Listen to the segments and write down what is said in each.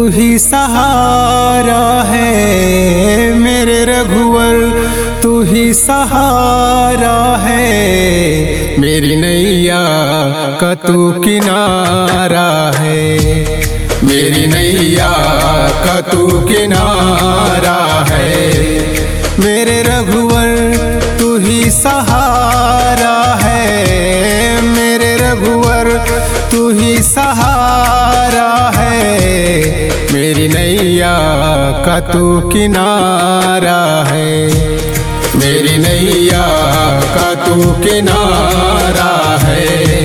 ही सहारा है मेरे रघुवर, तू ही सहारा है मेरी नैया का तू किनारा है, मेरी नैया का तू किनारा है मेरे रघुवर, तू ही सहारा है मेरे रघुवर, तू ही सहारा है मेरी नैया का तू किनारा है, मेरी नैया का तू किनारा है।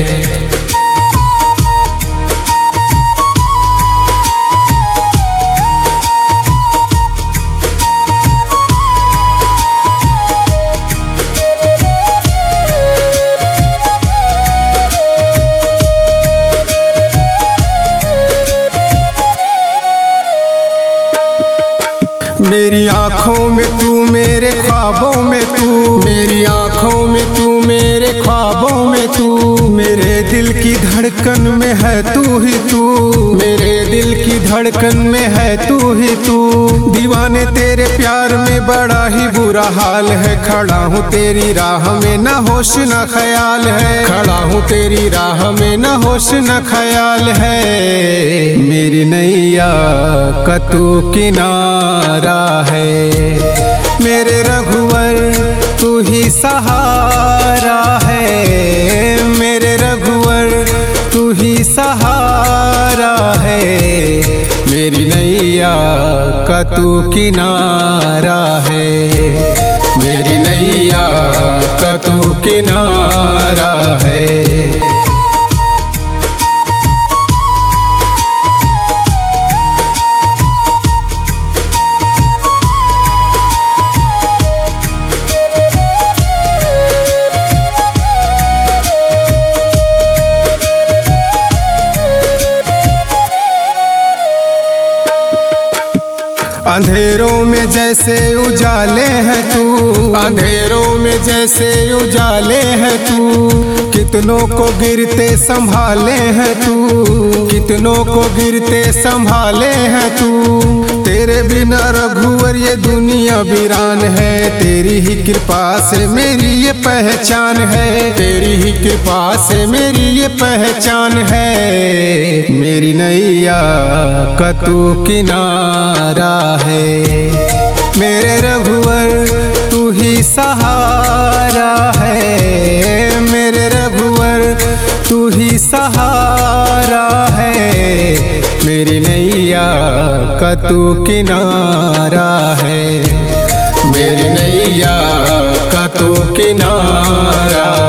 मेरी आँखों में तू मेरे ख्वाबों में तू, मेरी आँखों में तू मेरे ख्वाबों में तू, मेरे दिल की धड़कन में है तू ही तू, मेरे दिल की धड़कन में है तू ही तू। दीवाने तेरे प्यार में बड़ा ही बुरा हाल है, खड़ा हूँ तेरी राह में न होश न ख्याल है, खड़ा हूँ तेरी राह में न होश न ख्याल है मेरी नैया का तू किनारा है मेरे रघुवर, तू ही सहारा है मेरे रघुवर, तू ही सहारा है मेरी नैया का तू किनारा है, मेरी नैया का तू किनारा है। अंधेरों में जैसे उजाले हैं तू, अंधेरों में जैसे उजाले हैं तू, कितनों को गिरते संभाले हैं तू, कितनों को गिरते संभाले हैं तू। तेरे बिना रघुवर ये दुनिया वीरान है, तेरी ही कृपा से मेरी ये पहचान है, तेरी ही कृपा से मेरी ये पहचान है मेरी नैया का तू किनारा है मेरे रघुवर, तू ही सहारा है मेरे रघुवर, तू ही सहारा है मेरी नैया का तू किनारा है, मेरी नैया का तू किनारा